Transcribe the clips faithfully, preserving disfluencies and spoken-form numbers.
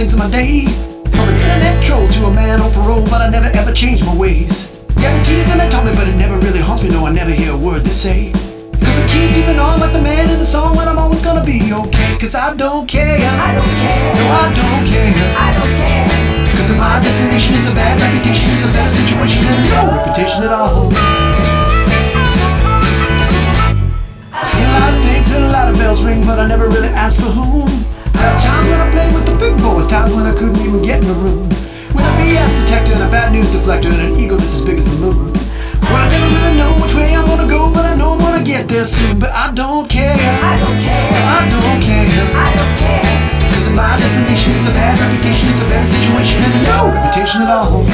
links in my day. From an internet troll to a man on parole, but I never ever changed my ways. Yeah, the tears and they taught me, but it never really haunts me. No, I never hear a word they say. Cause I keep keeping on like the man in the song, when I'm always gonna be okay. Cause I don't care. I don't care. No, I don't care. I don't care. Cause if my destination is a bad reputation, it's a better situation than no reputation at all. I see a lot of things and a lot of bells ring, but I never really asked for whom. There are times when I played with the big boys, times when I couldn't even get in the room. With a B S detector and a bad news deflector and an ego that's as big as the moon. Well, I never really know which way I'm gonna go, but I know I'm gonna get there soon. But I don't care. I don't care. I don't care. I don't care. Cause if my destination is a bad reputation, it's a better situation than no reputation at all.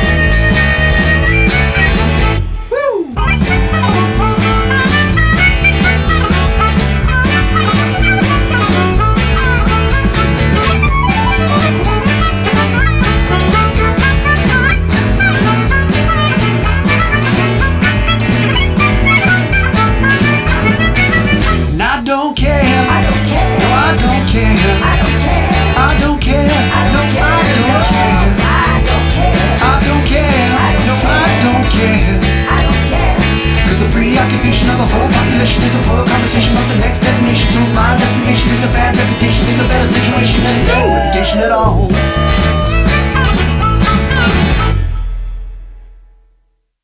I don't care. I don't care. No, I don't care. I don't care. I don't care. I No, don't care. I don't care. I don't care. I don't care. No, I don't care. I don't care. Cause the preoccupation of the whole population is a poor conversation about the next destination. So my destination is a bad reputation. It's a better situation than no reputation at all.